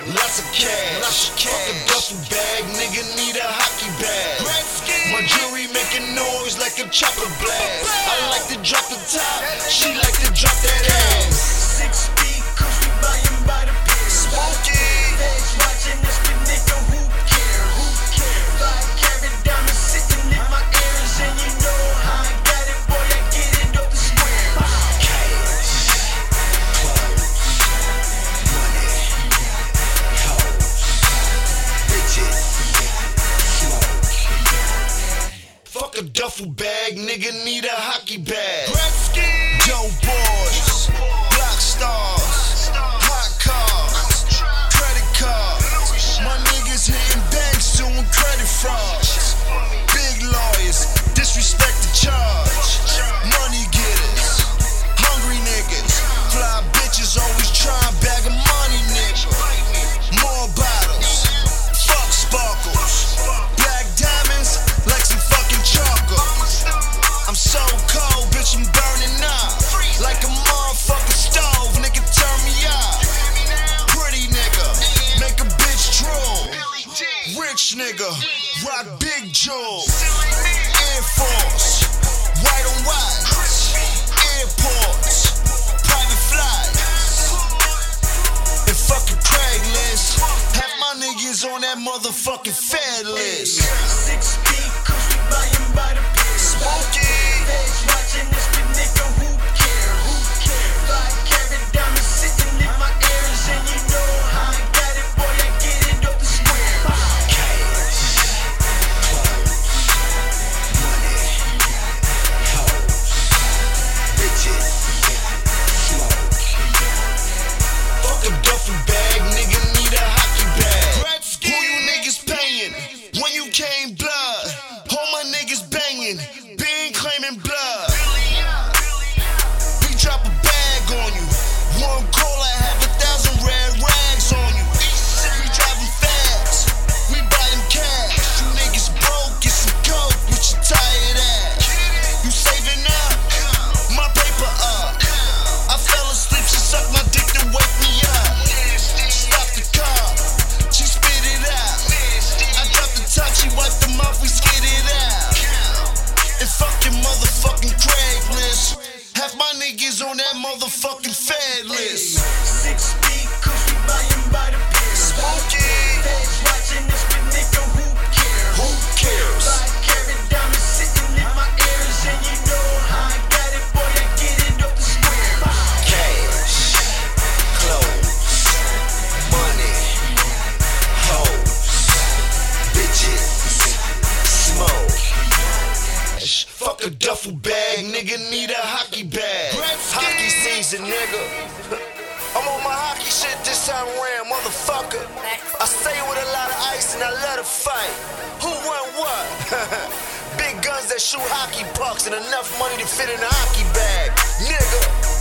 lots of cash. Fuck a duffel bag, nigga need a hockey bag. My jewelry making noise like a chopper blast. I like to drop the top, she like to drop that ass. 6 feet, cause we buyin' by the pier. Smokey. Feds watching this, but nigga, who care? Who care? 5 carat diamonds sitting in my ears, and you know how I got it, boy. I get it off the square. Cash, clothes, money, hoes, bitches, smoke. Fuck a duffel bag, nigga need a hockey bag. Dope boys, block stars, hot cars, credit cards. My niggas hitting banks doing credit frauds. Big lawyers, disrespect the charge. Money getters, hungry niggas. Fly bitches always trying bag of money, nigga. More bottles, fuck sparkles. Black diamonds like some fucking charcoal. I'm so cold, bitch, I'm burning up. Like a motherfucking stove, nigga, turn me up. Pretty nigga, make a bitch drool. Rich nigga, rock big jewels. Air Force, white on white. Airports, private flights. And fucking Craigslist. Half my niggas on that motherfucking Fed list. 6 feet, cause we buyin' by the pier. Smokey. Feds watching this, but nigga, who care? Who care? 5 carat diamonds sitting in my ears, and you know how I got it, boy. I get it off the square. Cash, clothes, money, hoes, bitches, smoke. Fuck a duffel bag, nigga need a hockey bag. Who you niggas paying? When you came blood, all my niggas banging, been claiming blood. We drop a bag on you. One call, I have 1,000 red rags on you. We driving fast, we buy them cash. You niggas broke, get some coke, what you tired ass? You saving up, my paper up. I fell asleep, she sucked my dick to wake me up. Stop the car, she spit it out. I dropped the top, she wiped the mouth, we skid it out. And fuck your motherfucking Craigslist. Half my niggas on that motherfucking Fed list. 6 feet, cause we buyin' by the pier. Smokey. Feds watching this, but nigga, who care? Who cares? 5 carat diamonds sitting in my ears, and you know how I got it, boy. I get it off the square. Cash, clothes, money, hoes, bitches, smoke. Fuck a duffel bag, nigga need a hockey bag. Hockey season, nigga. I'm on my hockey shit this time around, motherfucker. I stay with a lot of ice and I let it fight. Who won what? Big guns that shoot hockey pucks and enough money to fit in a hockey bag, nigga.